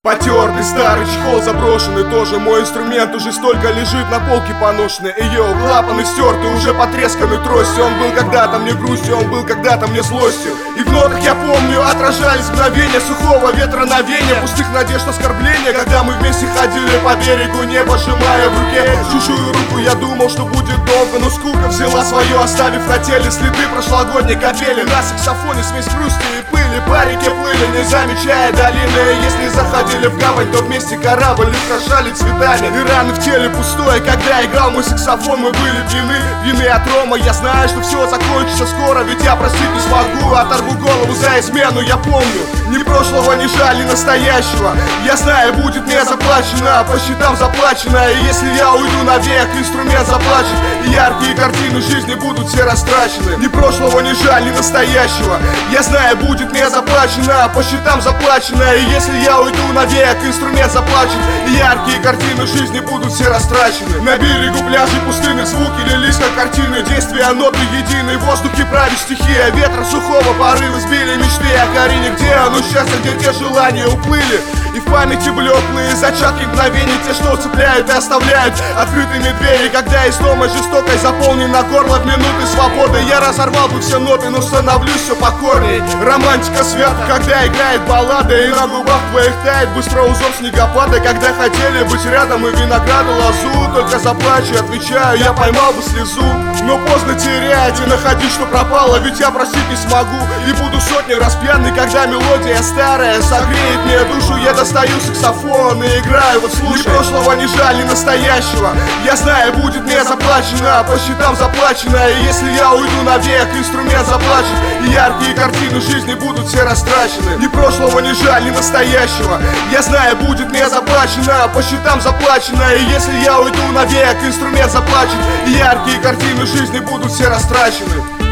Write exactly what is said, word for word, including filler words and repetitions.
Потертый старый чехол заброшенный, тоже мой инструмент уже столько лежит на полке поношенный. Эй, йоу, клапаны стерты, уже потресканы трости. Он был когда-то мне грустью, он был когда-то мне злостью. И в нотах, я помню, отражались мгновения сухого ветра на вене, пустых надежд, оскорбления, когда мы вместе ходили по берегу, не пожимая в руке чужую руку. Я думал, что будет долго, но скука взяла свое, оставив на теле следы прошлогодней капели. На саксофоне смесь грусти и пыли, по реке плыли, не замечая долины. Если заходили в гавань, то вместе корабль украшали цветами. И раны в теле пустое, когда играл мой саксофон, мы были пьяны, пьяны от рома. Я знаю, что все закончится скоро, ведь я простить не смогу. Оторву голову за измену, я помню. Ни прошлого, ни жаль, ни настоящего. Я знаю, будет мне заплачено, по счетам заплачено. И если я уйду навек, инструмент заплачет, и яркие картины жизни будут все растрачены. Ни прошлого, ни жаль, ни настоящего. Я знаю, будет мне заплачено, по счетам заплачено. И если я уйду навек, инструмент заплачет, и яркие картины жизни будут все растрачены. На берегу пляжей пустынных звуки лились как картины, действия ноты единые, в воздухе правит стихия. Ветра сухого порывы сбили мечты о Карине. Где оно счастье, где те желания уплыли, и в памяти блеклые зачатки мгновений, те, что цепляют и оставляют открытыми двери. Когда истома жестокой заполнена горло в минуты свободы, я разорвал бы все ноты, но становлюсь все покорней. Романтика свята, когда играет баллада, и на губах твоих тает быстро узор снегопада. Когда хотели быть рядом и винограду лозу, только заплачу, отвечаю, я поймал бы слезу. Но поздно терять и находить, что пропало, ведь я простить не смогу. И буду сотни раз пьяный, когда мелодия старая согреет мне душу. Я достаю саксофон и играю, вот слушай. Ни прошлого, ни жаль, ни настоящего. Я знаю, будет мне заплачено, по счетам заплачено. И если я уйду навек, инструмент заплачет, и яркие картины жизни будут все растрачены. Ни прошлого, ни жаль, ни настоящего. Я знаю, будет мне заплачено, по счетам заплачено. И если я уйду навек, инструмент заплачет, и яркие картины жизни будут все растрачены.